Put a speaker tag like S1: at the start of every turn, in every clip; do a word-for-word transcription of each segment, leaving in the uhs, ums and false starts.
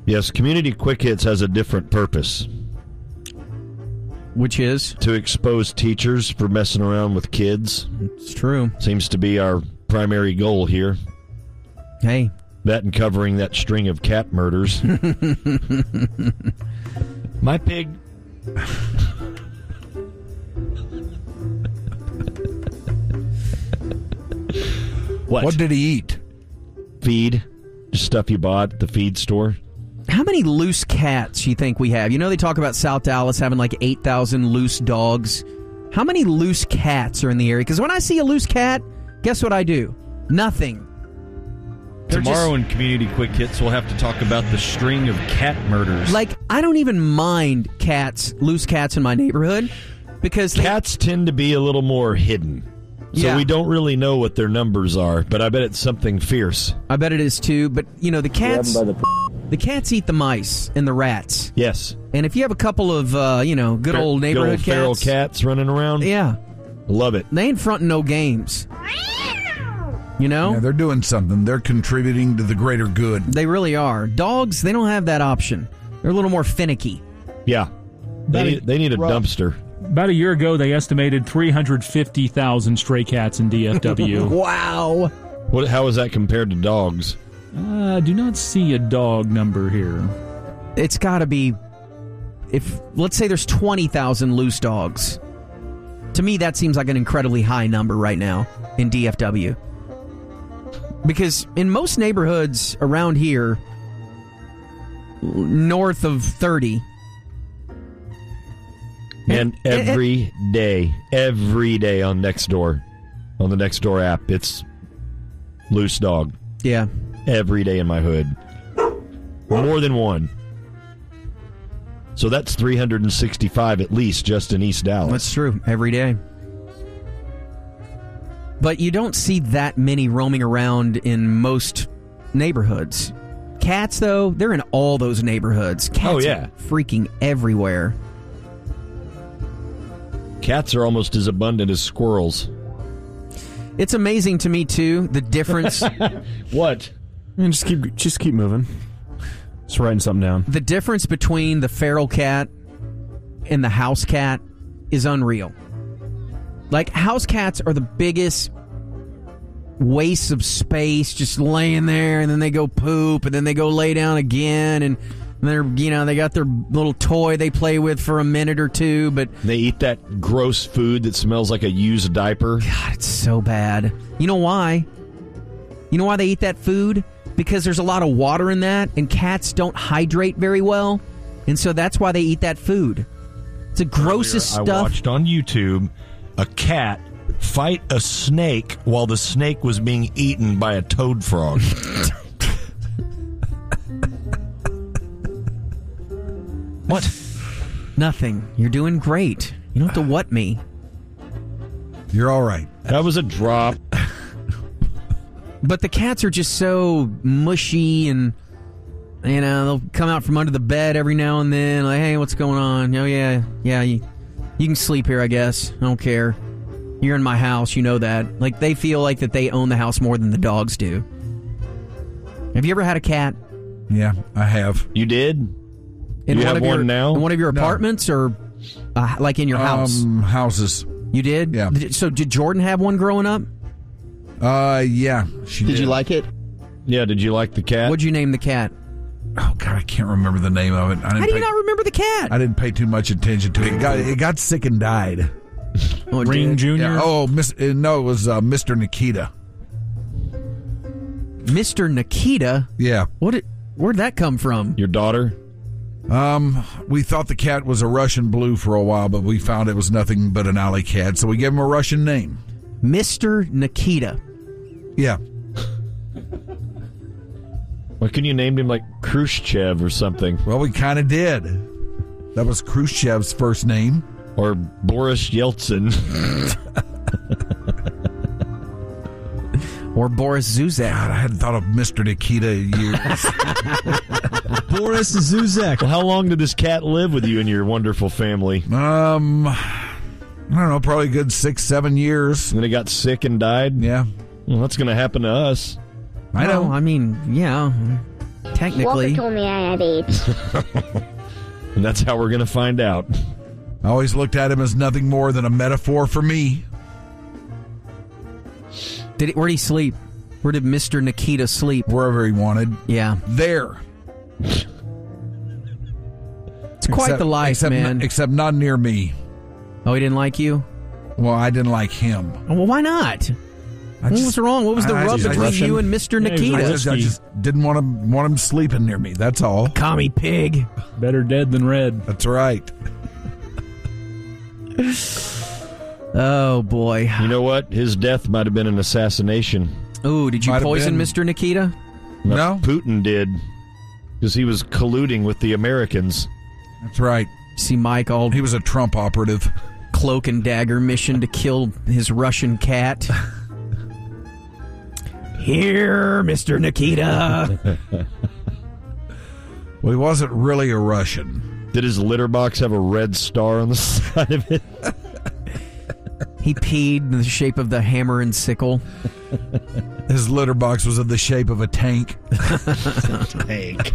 S1: Yes, Community Quick Hits has a different purpose.
S2: Which is?
S1: To expose teachers for messing around with kids.
S2: It's true.
S1: Seems to be our primary goal here.
S2: Hey.
S1: That and covering that string of cat murders. My pig. What?
S3: What did he eat?
S1: Feed. Just stuff you bought at the feed store.
S2: How many loose cats you think we have? You know they talk about South Dallas having like eight thousand loose dogs. How many loose cats are in the area? Because when I see a loose cat, guess what I do? Nothing. They're
S4: Tomorrow
S2: just,
S4: in Community Quick Hits, we'll have to talk about the string of cat murders.
S2: Like, I don't even mind cats, loose cats in my neighborhood. Because they,
S1: cats tend to be a little more hidden. So
S2: yeah.
S1: we don't really know what their numbers are, but I bet it's something fierce.
S2: I bet it is too. But, you know, the cats... The cats eat the mice and the rats.
S1: Yes.
S2: And if you have a couple of, uh, you know, good old neighborhood
S1: good old
S2: cats.
S1: feral cats running around.
S2: Yeah.
S1: I love it.
S2: They ain't fronting no games. You know?
S3: Yeah, they're doing something. They're contributing to the greater good.
S2: They really are. Dogs, they don't have that option. They're a little more finicky.
S1: Yeah. They need, they need a dumpster.
S5: About a year ago, they estimated three hundred fifty thousand stray cats in D F W.
S2: Wow.
S1: What? How is that compared to dogs?
S5: I uh, do not see a dog number here.
S2: It's got to be, if let's say there's twenty thousand loose dogs. To me, that seems like an incredibly high number right now in D F W. Because in most neighborhoods around here, north of thirty...
S1: And every day, every day on Nextdoor, on the Nextdoor app, it's loose dog.
S2: Yeah.
S1: Every day in my hood. More than one. So that's three hundred sixty-five at least just in East Dallas.
S2: That's true. Every day. But you don't see that many roaming around in most neighborhoods. Cats, though, they're in all those neighborhoods. Cats
S1: oh, yeah.
S2: are freaking everywhere.
S1: Cats are almost as abundant as squirrels.
S2: It's amazing to me, too, the difference.
S1: What?
S6: And just keep just keep moving. Just writing something down.
S2: The difference between the feral cat and the house cat is unreal. Like, house cats are the biggest wastes of space, just laying there, and then they go poop, and then they go lay down again, and they're, you know, they got their little toy they play with for a minute or two, but
S1: they eat that gross food that smells like a used diaper.
S2: God, it's so bad. You know why? You know why they eat that food? Because there's a lot of water in that, and cats don't hydrate very well, and so that's why they eat that food. It's the grossest
S4: Earlier,
S2: stuff.
S4: I watched on YouTube a cat fight a snake while the snake was being eaten by a toad frog. What?
S2: Nothing. You're doing great. You don't have to what me.
S3: You're all right.
S1: That was a drop.
S2: But the cats are just so mushy, and, you know, they'll come out from under the bed every now and then, like, hey, what's going on? Oh, yeah, yeah, you, you can sleep here, I guess. I don't care. You're in my house, you know that. Like, they feel like that they own the house more than the dogs do. Have you ever had a cat?
S3: Yeah, I have.
S1: You did?
S2: In
S1: you
S2: one
S1: have
S2: of
S1: one
S2: your,
S1: now?
S2: In one of your
S3: No.
S2: apartments, or uh, like in your house?
S3: Um, houses.
S2: You did?
S3: Yeah.
S2: Did- So did Jordan have one growing up?
S3: Uh, yeah. She did.
S7: Did you like it?
S1: Yeah, did you like the cat?
S2: What'd you name the cat?
S3: Oh God, I can't remember the name of it. I didn't
S2: How do you
S3: pay,
S2: not remember the cat?
S3: I didn't pay too much attention to it. It got, it got sick and died.
S2: Oh, it
S5: Ring
S2: did?
S5: Junior
S3: Yeah. Oh, miss, uh, no, it was uh, Mister Nikita.
S2: Mister Nikita?
S3: Yeah.
S2: What? Did, where'd that come from?
S1: Your daughter?
S3: Um, we thought the cat was a Russian blue for a while, but we found it was nothing but an alley cat, so we gave him a Russian name.
S2: Mister Nikita.
S3: Yeah.
S1: Why couldn't you name him like Khrushchev or something?
S3: Well, we kind of did. That was Khrushchev's first name.
S1: Or Boris Yeltsin.
S2: Or Boris Zuzek.
S3: God, I hadn't thought of Mister Nikita in years.
S6: Boris Zuzek.
S1: Well, how long did this cat live with you and your wonderful family?
S3: um, I don't know, probably a good six, seven years.
S1: And then it got sick and died?
S3: Yeah.
S1: Well, that's going to happen to us.
S3: I know.
S2: Well, I mean, yeah. Technically.
S7: Walker told me I had AIDS.
S1: And that's how we're going to find out.
S3: I always looked at him as nothing more than a metaphor for me.
S2: Did it, where'd he sleep? Where did Mister Nikita sleep?
S3: Wherever he wanted.
S2: Yeah.
S3: There.
S2: It's quite
S3: Except-
S2: the life,
S3: except
S2: man.
S3: N- except not near me.
S2: Oh, he didn't like you?
S3: Well, I didn't like him.
S2: Well, why not?
S3: I
S2: What
S3: just-
S2: was wrong? What was the
S3: I
S2: rub
S3: just- I
S2: between
S3: just-
S2: you and Mister
S5: Yeah, he was
S3: I
S2: Nikita?
S3: just, I just didn't want him want him sleeping near me. That's all.
S2: Commie pig.
S5: Better dead than red.
S3: That's right.
S2: Oh, boy.
S1: You know what? His death might have been an assassination.
S2: Ooh, did you
S3: Might have
S2: poison
S3: been.
S2: Mister Nikita?
S3: No.
S1: Putin did. Because he was colluding with the Americans.
S3: That's right.
S2: See Mike all
S3: He was a Trump operative.
S2: cloak and dagger mission to kill his Russian cat. Here, Mister Nikita.
S3: Well, he wasn't really a Russian.
S1: Did his litter box have a red star on the side of it?
S2: He peed in the shape of the hammer and sickle.
S3: His litter box was in the shape of a tank.
S1: Tank.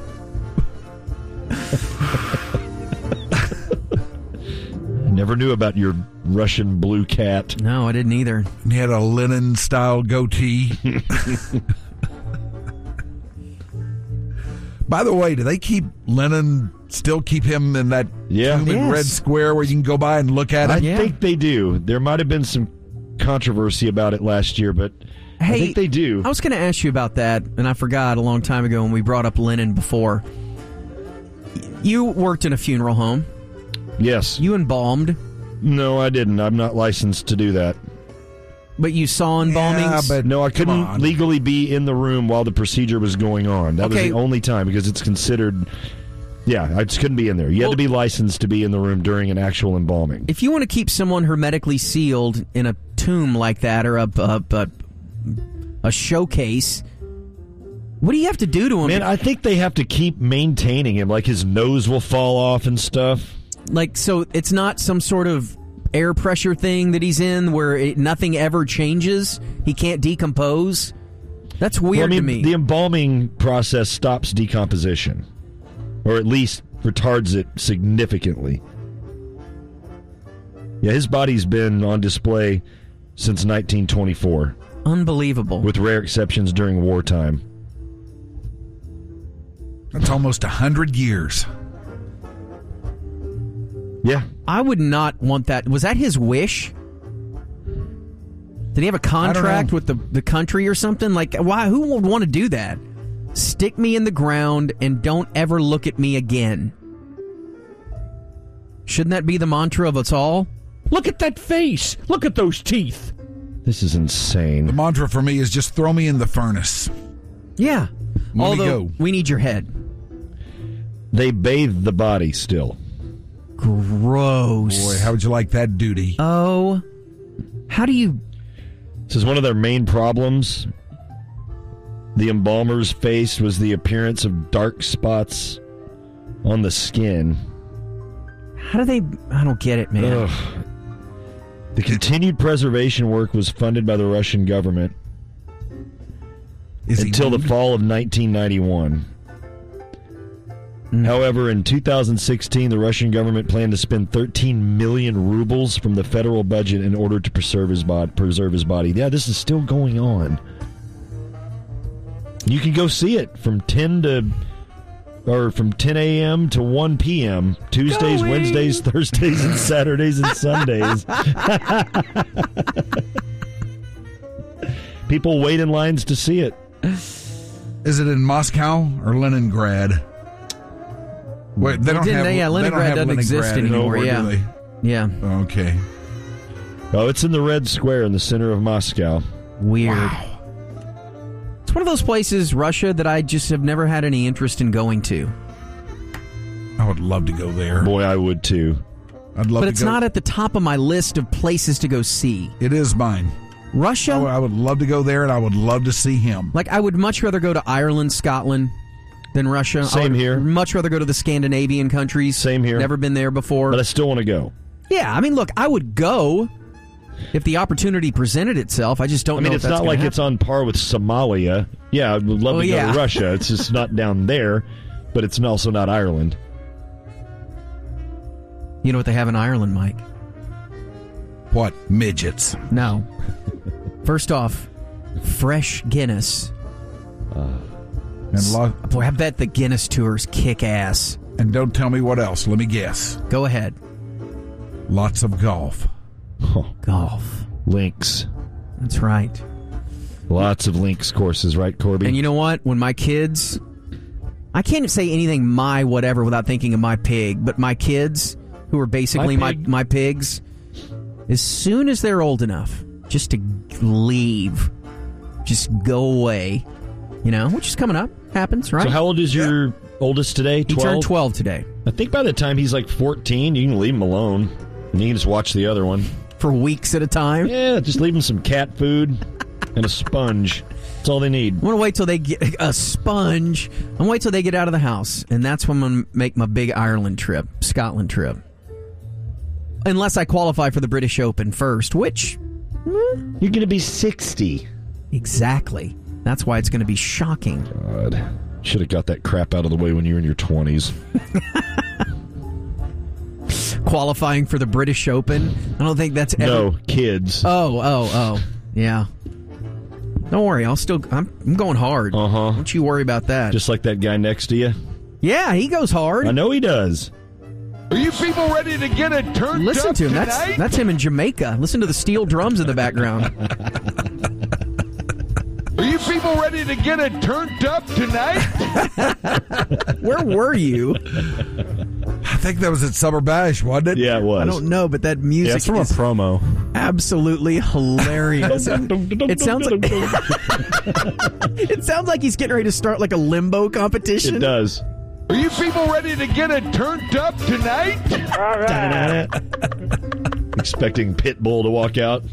S1: Never knew about your Russian blue cat.
S2: No, I didn't either.
S3: And he had a Lenin-style goatee. By the way, do they keep Lenin, still keep him in that
S1: Yeah.
S3: tomb in
S2: Yes.
S3: Red Square where you can go by and look at
S1: I
S3: it?
S2: Yeah.
S1: think they do. There might have been some controversy about it last year, but I
S2: Hey,
S1: think they do.
S2: I was going to ask you about that, and I forgot a long time ago when we brought up Lenin before. You worked in a funeral home.
S1: Yes.
S2: You embalmed,
S1: No, I didn't. I'm not licensed to do that.
S2: but you saw embalmings.
S3: Yeah, but
S1: No, I
S3: come
S1: couldn't
S3: on.
S1: legally be in the room while the procedure was going on. That
S2: Okay.
S1: was the only time because it's considered. Yeah, I just couldn't be in there. You
S2: Well-
S1: had to be licensed to be in the room during an actual embalming.
S2: If you want to keep someone hermetically sealed in a tomb like that or a a, a, a showcase, what do you have to do to him?
S1: Man, I think they have to keep maintaining him. Like his nose will fall off and stuff.
S2: Like, so it's not some sort of air pressure thing that he's in where it, nothing ever changes? He can't decompose? That's weird
S1: Well, I mean,
S2: to me.
S1: the embalming process stops decomposition, or at least retards it significantly. Yeah, his body's been on display since nineteen twenty-four,
S2: Unbelievable.
S1: with rare exceptions during wartime.
S3: That's almost a hundred years.
S1: Yeah.
S2: I would not want that. Was that his wish? Did he have a contract
S3: know.
S2: with the, the country or something? Like, why? Who would want to do that? Stick me in the ground and don't ever look at me again. Shouldn't that be the mantra of us all?
S5: Look at that face. Look at those teeth.
S1: This is
S3: The
S1: insane.
S3: mantra for me is just throw me in the furnace.
S2: Yeah.
S3: Let me
S2: Although,
S3: go.
S2: we need your head.
S1: They bathe the body still.
S2: Gross.
S3: Boy, how would you like that duty?
S2: Oh. How do you...
S1: This is one of their main problems. The embalmers faced was the appearance of dark spots on the skin.
S2: How do they... I don't get it, man.
S1: Ugh. The continued preservation work was funded by the Russian government
S3: Is he
S1: until the
S3: nude?
S1: fall of nineteen ninety-one. However, in two thousand sixteen, the Russian government planned to spend thirteen million rubles from the federal budget in order to preserve his body. Preserve his body. Yeah, this is still going on. You can go see it from ten to, or from ten a.m. to one p.m. Tuesdays,
S2: Going.
S1: Wednesdays, Thursdays, and Saturdays and Sundays. People wait in lines to see it.
S3: Is it in Moscow or Leningrad? Wait, they don't
S2: didn't-
S3: have.
S2: yeah,
S3: they don't
S2: Leningrad
S3: have
S2: doesn't exist
S3: Leningrad
S2: anymore,
S3: do
S2: yeah.
S3: they?
S2: Yeah.
S3: Okay.
S1: Oh, it's in the Red Square in the center of Moscow.
S2: Weird. It's one of those places, Russia, that I just have never had any interest in going to.
S3: I would love to go there.
S1: Boy, I would too.
S3: I'd love
S2: But
S3: to
S2: it's
S3: go.
S2: not at the top of my list of places to go see.
S3: It is mine.
S2: Russia?
S3: I would, I would love to go there, and I would love to see him.
S2: Like, I would much rather go to Ireland, Scotland than Russia. I
S1: Same
S2: would
S1: here.
S2: Much rather go to the Scandinavian countries.
S1: Same here.
S2: Never been there before.
S1: But I still want to go.
S2: Yeah, I mean, look, I would go, If the opportunity presented itself, I just don't
S1: I mean,
S2: know
S1: it's
S2: if that's
S1: not like
S2: gonna
S1: it's on par with Somalia. Yeah, I'd love
S2: Oh,
S1: to go
S2: yeah.
S1: to Russia. It's just not down there, but it's also not Ireland.
S2: happen. You know what they have in Ireland, Mike?
S3: What? Midgets.
S2: No. First off, fresh Guinness.
S3: And, lo-
S2: Boy, I bet the Guinness tours kick ass.
S3: and don't tell me what else. Let me guess.
S2: Go ahead.
S3: Lots of golf.
S1: Oh,
S2: Golf.
S1: links.
S2: That's right.
S1: Lots of links courses, right, Corby?
S2: And you know what? When my kids, I can't say anything my whatever without thinking of my pig, but my kids, who are basically
S1: My
S2: my,
S1: pig.
S2: my pigs, as soon as they're old enough just to leave, just go away, you know, which is coming up, happens, right?
S1: So how old is your oldest today?
S2: he
S1: twelve?
S2: turned twelve today.
S1: I think by the time he's like fourteen, you can leave him alone. And you can just watch the other one.
S2: For weeks at a time.
S1: Yeah, just leave him some cat food and a sponge. That's all they need.
S2: I'm going to wait till they get a sponge. I'm going to wait till they get out of the house. And that's when I'm going to make my big Ireland trip, Scotland trip. Unless I qualify for the British Open first, which,
S1: You're going to be sixty.
S2: exactly. That's why it's going to be shocking.
S1: God. Should have got that crap out of the way when you were in your twenties.
S2: Qualifying for the British Open. I don't think that's ever...
S1: No, kids.
S2: Oh, oh, oh. Yeah. Don't worry. I'll still... I'm, I'm going hard.
S1: Uh-huh.
S2: Don't you worry about that.
S1: Just like that guy next to you.
S2: Yeah, he goes hard.
S1: I know he does.
S7: Are you people ready to get it turned
S2: Listen
S7: up
S2: to him.
S7: tonight?
S2: That's that's him in Jamaica. Listen to the steel drums in the background.
S7: Are you people ready to get it turned up tonight?
S2: Where were you?
S3: I think that was at Summer Bash, wasn't it?
S1: Yeah, it was.
S2: I don't know, but that music
S6: Yeah, it's from a
S2: is
S6: promo.
S2: absolutely hilarious. It sounds like it sounds like he's getting ready to start like a limbo competition.
S1: It does.
S7: Are you people ready to get it turned up tonight?
S1: Expecting Pitbull to walk out.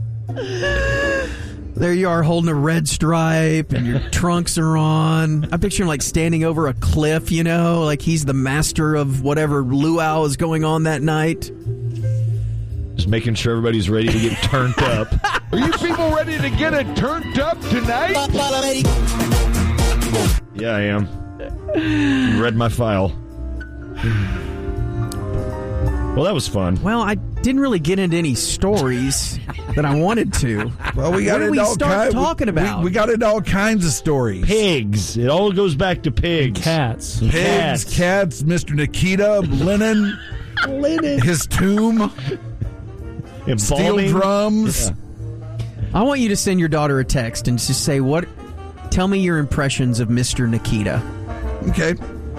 S2: There you are holding a red stripe and your trunks are on. I picture him like standing over a cliff, you know, like he's the master of whatever luau is going on that night.
S1: Just making sure everybody's ready to get turned up.
S7: Are you people ready to get it turned up tonight?
S1: Yeah, I am. You read my file. Well, that was fun.
S2: Well, I didn't really get into any stories that I wanted to.
S3: Well, we got
S2: Where do
S3: into
S2: we
S3: all
S2: start
S3: ki-
S2: talking
S3: we-
S2: about?
S3: We, we got into all kinds of stories.
S1: Pigs. It all goes back to pigs.
S5: Cats.
S3: Pigs,
S1: Cats.
S3: cats, Mister Nikita, Lennon,
S1: Lennon.
S3: his tomb, steel
S1: Embalming.
S3: drums.
S1: Yeah.
S2: I want you to send your daughter a text and just say, "What? Tell me your impressions of Mister Nikita."
S3: Okay.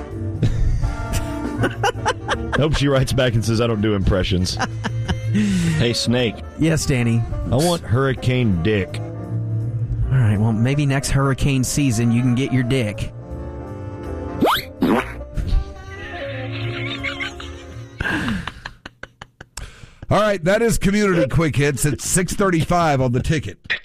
S1: I hope she writes back and says, I don't do impressions. Hey, Snake,
S2: Yes, Danny.
S1: I want Hurricane Dick.
S2: All right. Well, maybe next hurricane season you can get your dick.
S3: All right, that is Community Quick Hits at six thirty-five on the ticket.